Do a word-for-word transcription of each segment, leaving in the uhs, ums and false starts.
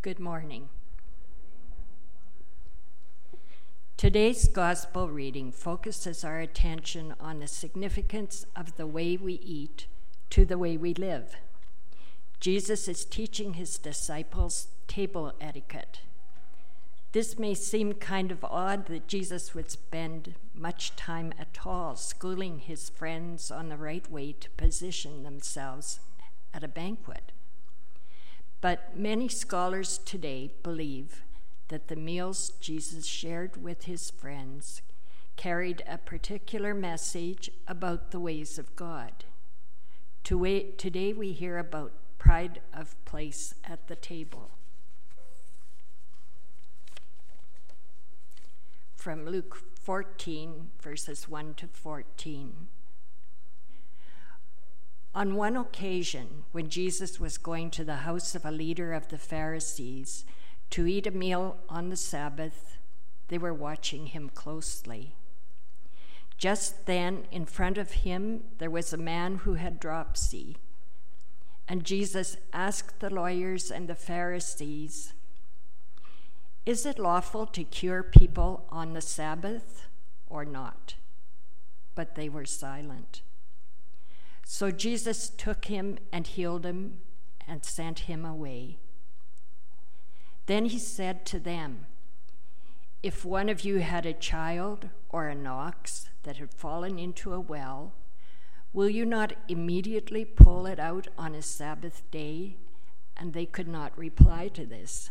Good morning. Today's gospel reading focuses our attention on the significance of the way we eat to the way we live. Jesus is teaching his disciples table etiquette. This may seem kind of odd that Jesus would spend much time at all schooling his friends on the right way to position themselves at a banquet. But many scholars today believe that the meals Jesus shared with his friends carried a particular message about the ways of God. Today we hear about pride of place at the table. From Luke fourteen, verses one to fourteen. On one occasion, when Jesus was going to the house of a leader of the Pharisees to eat a meal on the Sabbath, they were watching him closely. Just then, in front of him, there was a man who had dropsy. And Jesus asked the lawyers and the Pharisees, "Is it lawful to cure people on the Sabbath or not?" But they were silent. So Jesus took him and healed him and sent him away. Then he said to them, "If one of you had a child or an ox that had fallen into a well, will you not immediately pull it out on a Sabbath day?" And they could not reply to this.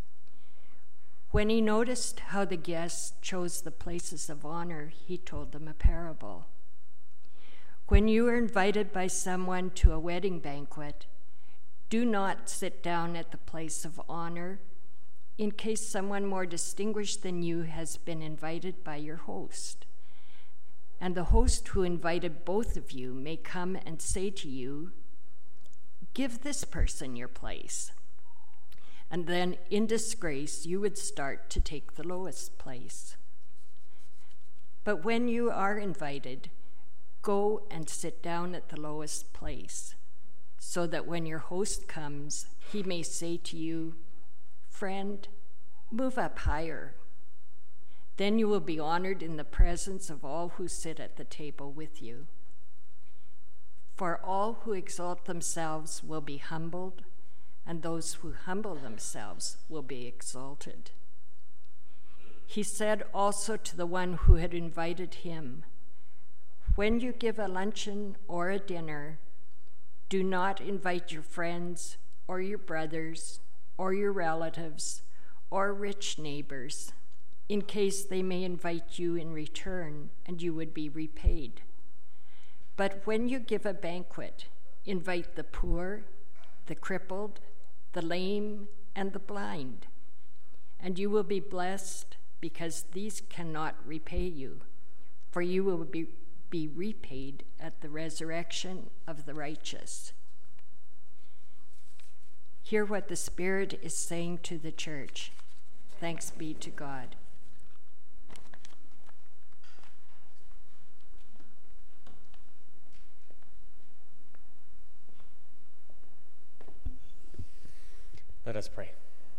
When he noticed how the guests chose the places of honor, he told them a parable. When you are invited by someone to a wedding banquet, do not sit down at the place of honor, in case someone more distinguished than you has been invited by your host. And the host who invited both of you may come and say to you, "Give this person your place." And then, in disgrace, you would start to take the lowest place. But when you are invited, go and sit down at the lowest place, so that when your host comes, he may say to you, "Friend, move up higher." Then you will be honored in the presence of all who sit at the table with you. For all who exalt themselves will be humbled, and those who humble themselves will be exalted. He said also to the one who had invited him, "When you give a luncheon or a dinner, do not invite your friends or your brothers or your relatives or rich neighbors, in case they may invite you in return and you would be repaid. But when you give a banquet, invite the poor, the crippled, the lame, and the blind, and you will be blessed because these cannot repay you, for you will be be repaid at the resurrection of the righteous." Hear what the Spirit is saying to the church. Thanks be to God. Let us pray.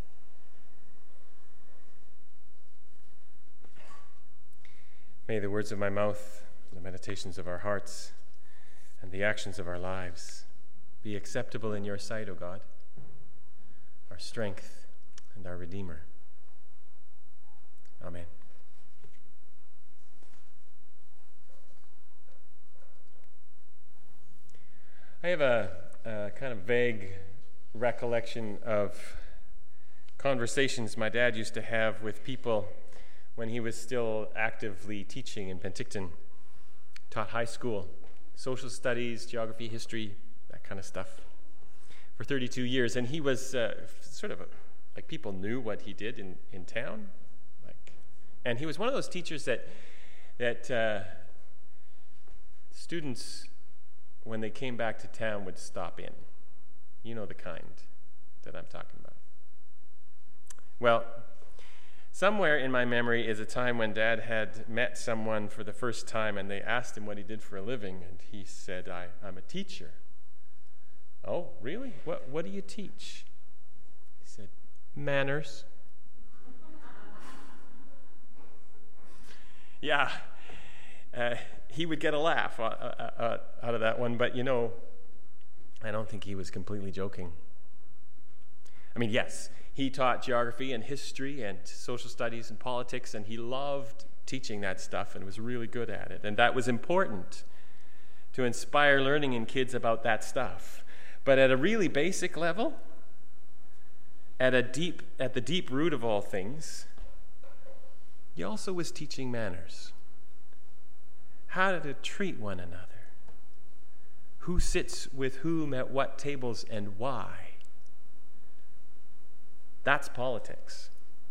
May the words of my mouth, the meditations of our hearts, and the actions of our lives be acceptable in your sight, O God, our strength and our Redeemer. Amen. I have a, a kind of vague recollection of conversations my dad used to have with people when he was still actively teaching in Penticton. Taught high school, social studies, geography, history, that kind of stuff for thirty-two years. And he was uh, sort of a, like people knew what he did in, in town. Like, and he was one of those teachers that that uh, students, when they came back to town, would stop in. You know the kind that I'm talking about. Well, somewhere in my memory is a time when Dad had met someone for the first time, and they asked him what he did for a living, and he said, I, I'm a teacher. Oh, really? What, what do you teach? He said, manners. Yeah, uh, he would get a laugh uh, uh, out of that one, but you know, I don't think he was completely joking. I mean, yes, he taught geography and history and social studies and politics, and he loved teaching that stuff and was really good at it. And that was important to inspire learning in kids about that stuff. But at a really basic level, at a deep, at the deep root of all things, he also was teaching manners. How to treat one another. Who sits with whom at what tables and why. That's politics.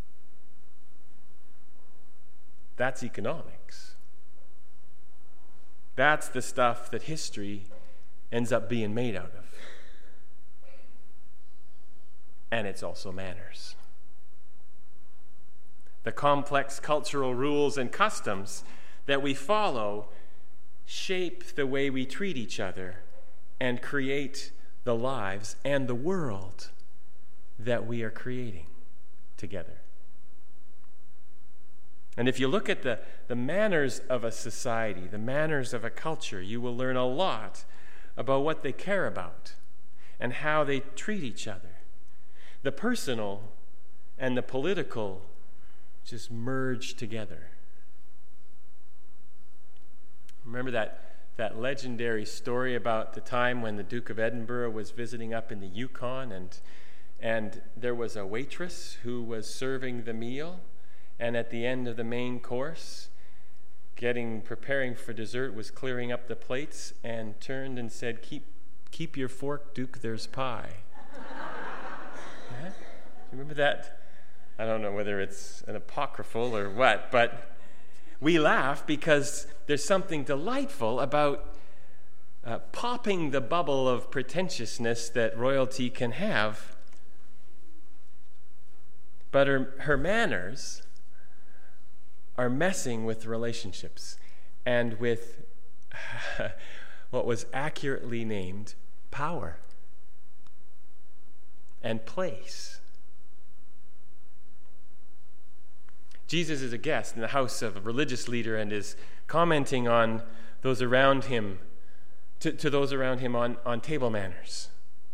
That's economics. That's the stuff that history ends up being made out of. And it's also manners. The complex cultural rules and customs that we follow shape the way we treat each other and create the lives and the world that we are creating together. And if you look at the, the manners of a society, the manners of a culture, you will learn a lot about what they care about and how they treat each other. The personal and the political just merge together. Remember that, that legendary story about the time when the Duke of Edinburgh was visiting up in the Yukon, and, and there was a waitress who was serving the meal, and at the end of the main course, getting preparing for dessert, was clearing up the plates and turned and said, keep, keep your fork, Duke, there's pie. Yeah? Remember that? I don't know whether it's an apocryphal or what, but we laugh because there's something delightful about uh, popping the bubble of pretentiousness that royalty can have. But her, her manners are messing with relationships and with what was accurately named power and place. Jesus is a guest in the house of a religious leader and is commenting on those around him, to, to those around him on, on table manners.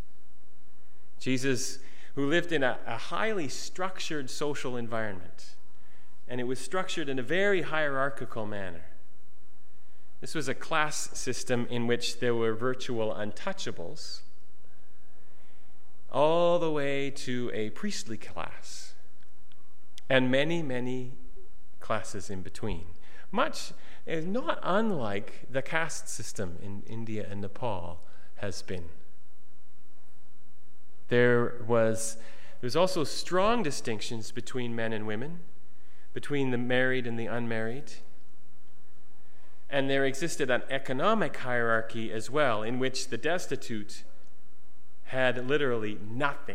Jesus, who lived in a, a highly structured social environment, and it was structured in a very hierarchical manner. This was a class system in which there were virtual untouchables, all the way to a priestly class, and many, many classes in between. Much is not unlike the caste system in India and Nepal has been. There was there's also strong distinctions between men and women, between the married and the unmarried. And there existed an economic hierarchy as well, in which the destitute had literally nothing.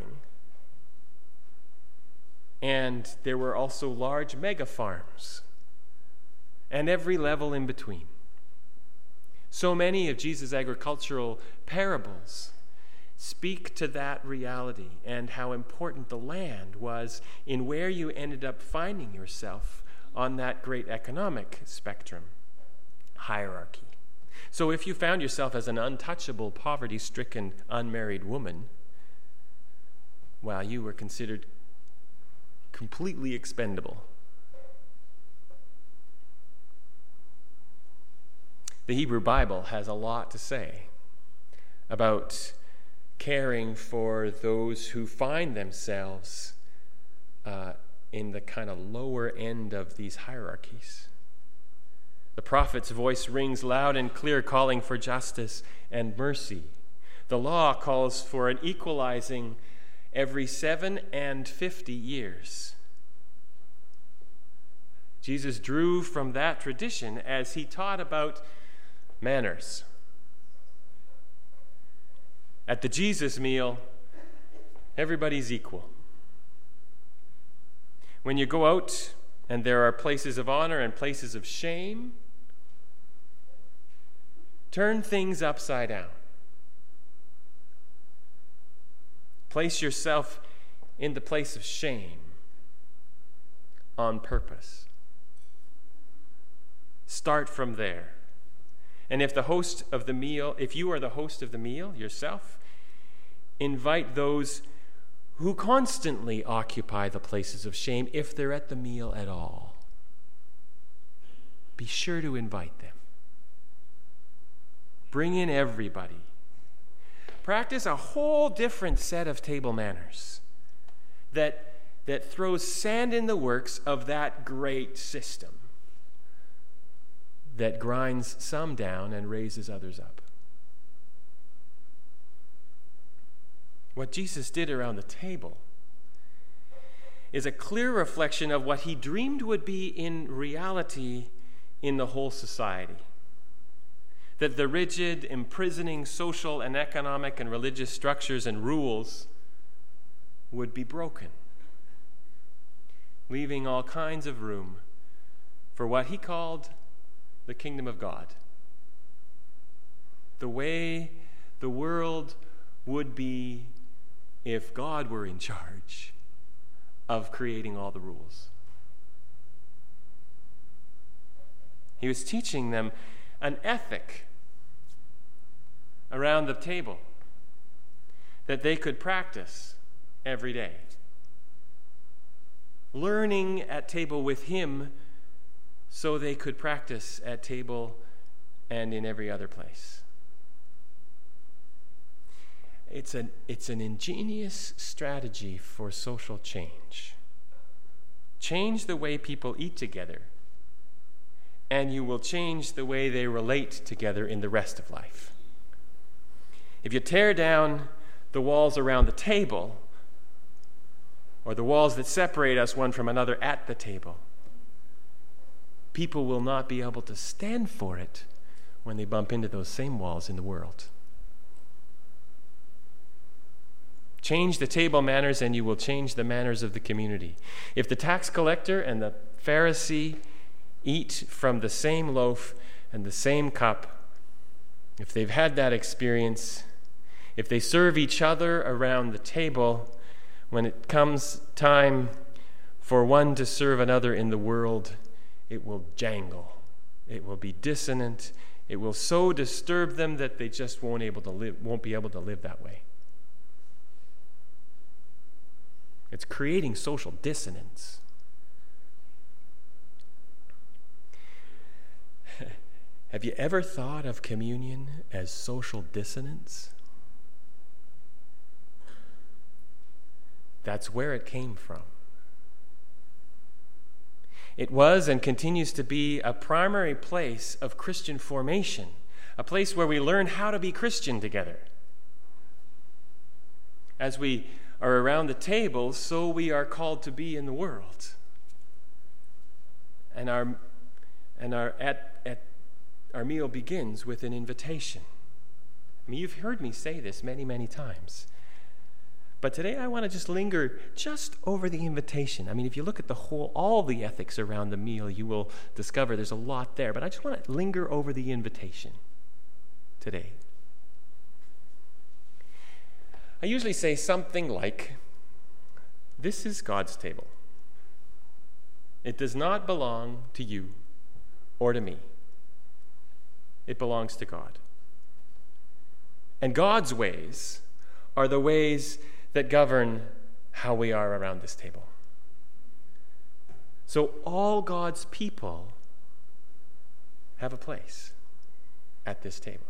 And there were also large mega farms, and every level in between. So many of Jesus' agricultural parables speak to that reality and how important the land was in where you ended up finding yourself on that great economic spectrum hierarchy. So if you found yourself as an untouchable, poverty-stricken, unmarried woman, well, you were considered completely expendable. The Hebrew Bible has a lot to say about caring for those who find themselves uh, in the kind of lower end of these hierarchies. The prophet's voice rings loud and clear, calling for justice and mercy. The law calls for an equalizing every seven and fifty years. Jesus drew from that tradition as he taught about manners. At the Jesus meal, everybody's equal. When you go out and there are places of honor and places of shame, turn things upside down. Place yourself in the place of shame on purpose. Start from there. And if the host of the meal, if you are the host of the meal yourself, invite those who constantly occupy the places of shame, if they're at the meal at all. Be sure to invite them. Bring in everybody. Practice a whole different set of table manners that, that throws sand in the works of that great system that grinds some down and raises others up. What Jesus did around the table is a clear reflection of what he dreamed would be in reality in the whole society. That the rigid, imprisoning social and economic and religious structures and rules would be broken, leaving all kinds of room for what he called the kingdom of God. The way the world would be if God were in charge of creating all the rules. He was teaching them an ethic around the table that they could practice every day. Learning at table with him so they could practice at table and in every other place. It's an, it's an ingenious strategy for social change. Change the way people eat together, and you will change the way they relate together in the rest of life. If you tear down the walls around the table, or the walls that separate us one from another at the table, people will not be able to stand for it when they bump into those same walls in the world. Change the table manners and you will change the manners of the community. If the tax collector and the Pharisee eat from the same loaf and the same cup, if they've had that experience, if they serve each other around the table, when it comes time for one to serve another in the world, it will jangle. It will be dissonant. It will so disturb them that they just won't able to live, won't be able to live that way. It's creating social dissonance. Have you ever thought of communion as social dissonance? That's where it came from. It was and continues to be a primary place of Christian formation, a place where we learn how to be Christian together. As we are around the table, so we are called to be in the world. And our and our at at our meal begins with an invitation. I mean, you've heard me say this many, many times. But today I want to just linger just over the invitation. I mean, if you look at the whole, all the ethics around the meal, you will discover there's a lot there. But I just want to linger over the invitation today. I usually say something like, this is God's table. It does not belong to you or to me. It belongs to God. And God's ways are the ways that govern how we are around this table. So all God's people have a place at this table.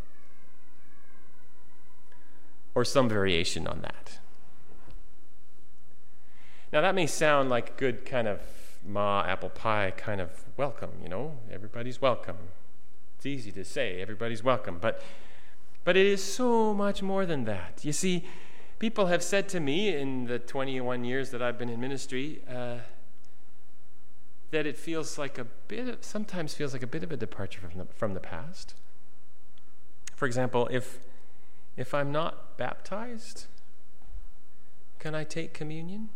Or some variation on that. Now that may sound like a good kind of ma apple pie kind of welcome, you know, everybody's welcome. It's easy to say everybody's welcome, but but it is so much more than that. You see, people have said to me in the twenty-one years that I've been in ministry uh, that it feels like a bit of, sometimes feels like a bit of a departure from the, from the past. For example, if if I'm not baptized, can I take communion?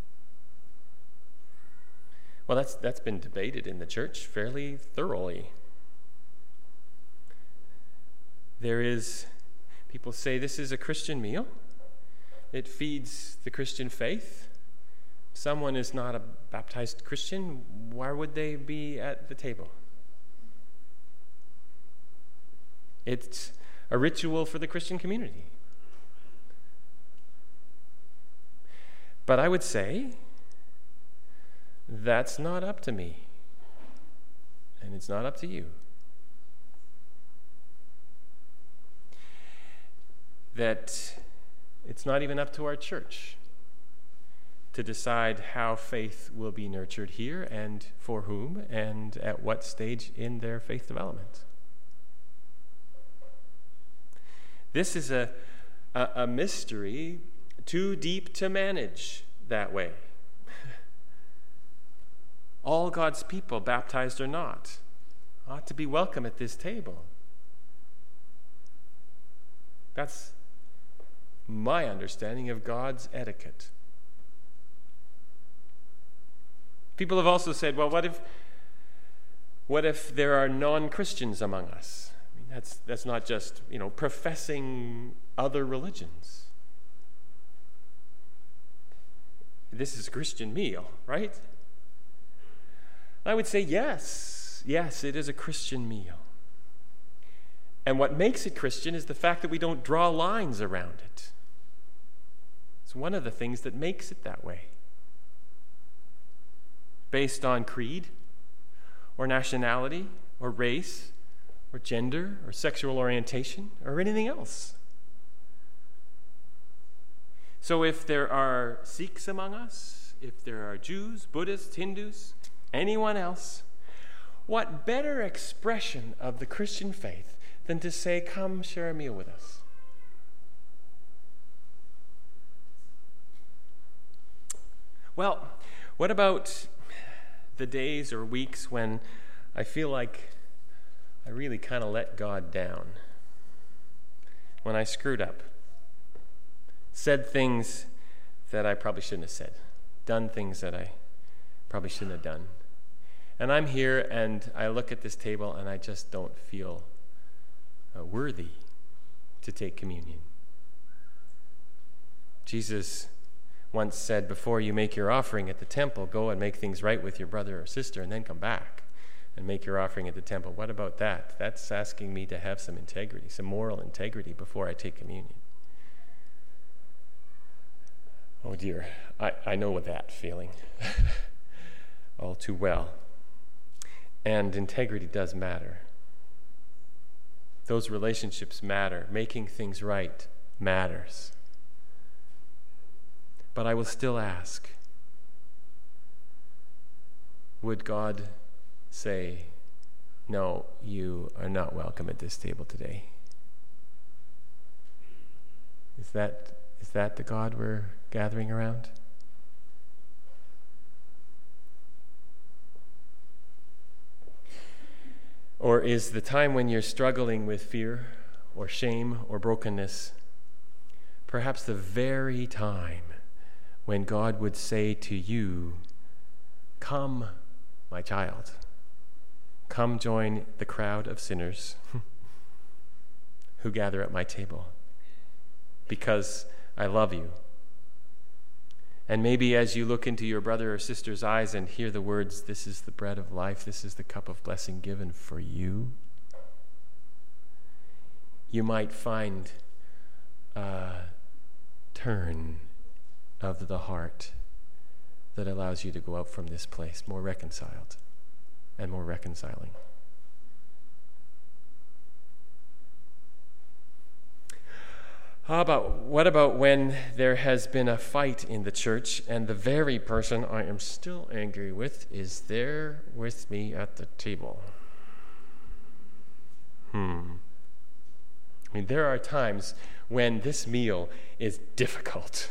Well, that's that's been debated in the church fairly thoroughly. There is, people say this is a Christian meal. It feeds the Christian faith. someone is not a baptized Christian, why would they be at the table? It's a ritual for the Christian community. But I would say that's not up to me, and it's not up to you. That it's not even up to our church to decide how faith will be nurtured here and for whom and at what stage in their faith development. This is a, a, a mystery too deep to manage that way. All God's people, baptized or not, ought to be welcome at this table. That's my understanding of God's etiquette. People have also said, well, what if what if there are non-Christians among us? I mean, that's that's not just, you know, professing other religions. This is a Christian meal, right? I would say yes. Yes, it is a Christian meal. And what makes it Christian is the fact that we don't draw lines around it. It's one of the things that makes it that way. Based on creed, or nationality, or race, or gender, or sexual orientation, or anything else. So if there are Sikhs among us, if there are Jews, Buddhists, Hindus, anyone else, what better expression of the Christian faith than to say, come share a meal with us? Well, what about the days or weeks when I feel like I really kind of let God down? When I screwed up, said things that I probably shouldn't have said, done things that I probably shouldn't have done. And I'm here and I look at this table and I just don't feel uh, worthy to take communion. Jesus once said, before you make your offering at the temple, go and make things right with your brother or sister and then come back and make your offering at the temple. What about that? That's asking me to have some integrity, some moral integrity before I take communion. Oh dear, I, I know that feeling all too well. And integrity does matter. Those relationships matter. Making things right matters. But I will still ask, would God say, no, you are not welcome at this table today? Is that is that the God we're gathering around? Or is the time when you're struggling with fear or shame or brokenness perhaps the very time when God would say to you, come, my child, come join the crowd of sinners who gather at my table because I love you. And maybe as you look into your brother or sister's eyes and hear the words, this is the bread of life, this is the cup of blessing given for you, you might find a turn of the heart that allows you to go out from this place more reconciled and more reconciling. How about, what about when there has been a fight in the church and the very person I am still angry with is there with me at the table? Hmm. I mean, there are times when this meal is difficult,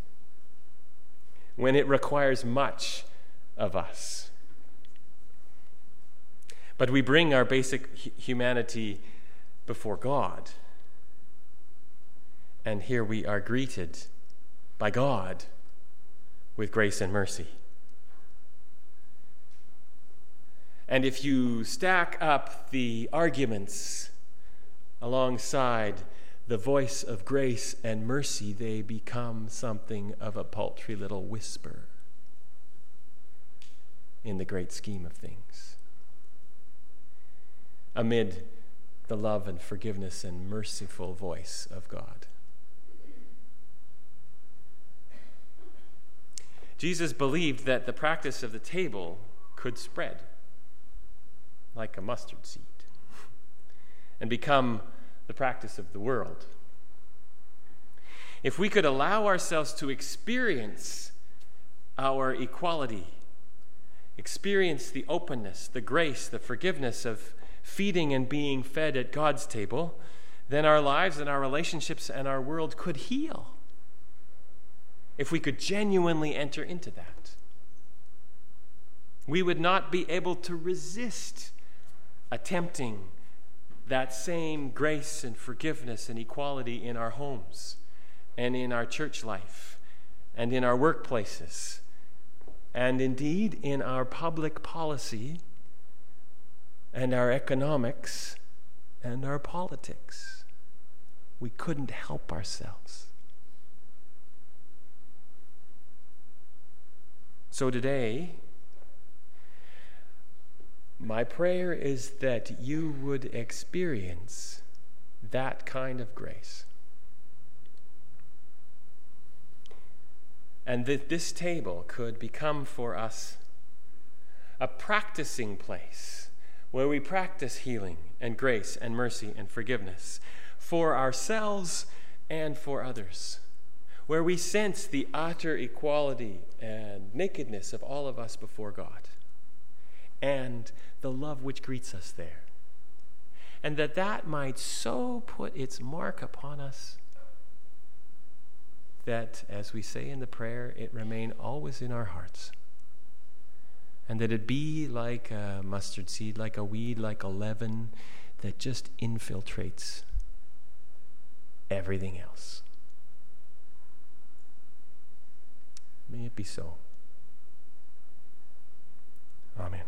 when it requires much of us. But we bring our basic humanity before God. And here we are greeted by God with grace and mercy. And if you stack up the arguments alongside the voice of grace and mercy, they become something of a paltry little whisper. in the great scheme of things. Amid the love and forgiveness and merciful voice of God. Jesus believed that the practice of the table could spread like a mustard seed and become the practice of the world. If we could allow ourselves to experience our equality, experience the openness, the grace, the forgiveness of feeding and being fed at God's table, then our lives and our relationships and our world could heal. If we could genuinely enter into that, we would not be able to resist attempting that same grace and forgiveness and equality in our homes and in our church life and in our workplaces and indeed in our public policy and our economics and our politics. We couldn't help ourselves. So today, my prayer is that you would experience that kind of grace. And that this table could become for us a practicing place where we practice healing and grace and mercy and forgiveness for ourselves and for others, where we sense the utter equality and nakedness of all of us before God, and the love which greets us there. And that that might so put its mark upon us that, as we say in the prayer, it remain always in our hearts. And that it be like a mustard seed, like a weed, like a leaven that just infiltrates everything else. May it be so. Amen.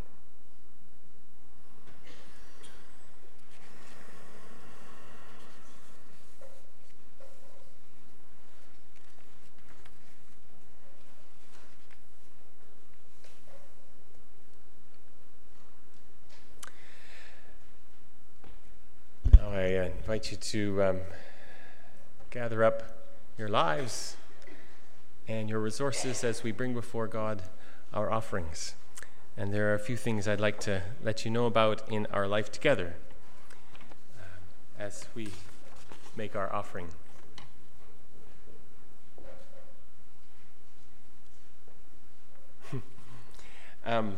Now I invite you to um, gather up your lives and your resources as we bring before God our offerings. And there are a few things I'd like to let you know about in our life together uh, as we make our offering. um,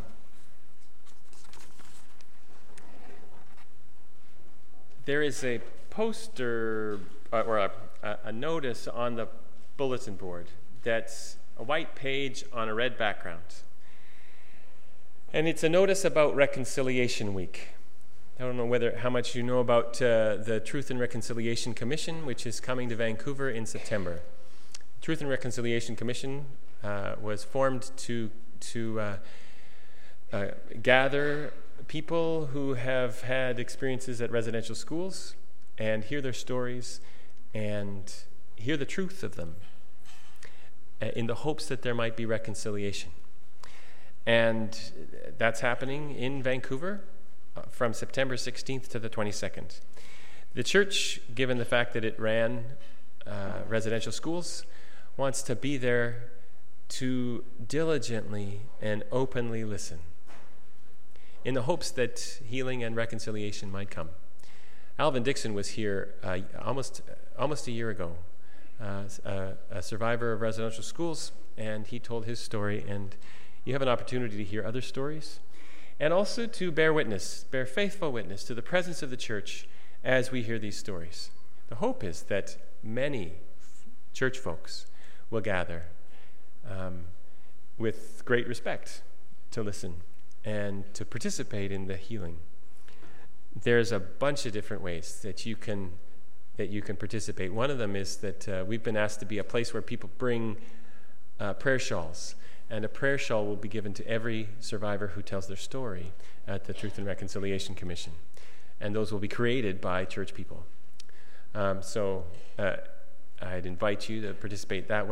there is a poster uh, or a, a notice on the bulletin board that's a white page on a red background. And it's a notice about Reconciliation Week. I don't know whether how much you know about uh, the Truth and Reconciliation Commission, which is coming to Vancouver in September. Truth and Reconciliation Commission uh, was formed to to uh, uh, gather people who have had experiences at residential schools and hear their stories and hear the truth of them, in the hopes that there might be reconciliation. And that's happening in Vancouver uh, from September sixteenth to the twenty-second. The church, given the fact that it ran uh, residential schools, wants to be there to diligently and openly listen in the hopes that healing and reconciliation might come. Alvin Dixon was here uh, almost, almost a year ago, Uh, a, a survivor of residential schools, and he told his story, and you have an opportunity to hear other stories and also to bear witness, bear faithful witness to the presence of the church as we hear these stories. The hope is that many church folks will gather um, with great respect to listen and to participate in the healing. There's a bunch of different ways that you can that you can participate. One of them is that uh, we've been asked to be a place where people bring uh, prayer shawls, and a prayer shawl will be given to every survivor who tells their story at the Truth and Reconciliation Commission. And those will be created by church people. Um, so uh, I'd invite you to participate that way.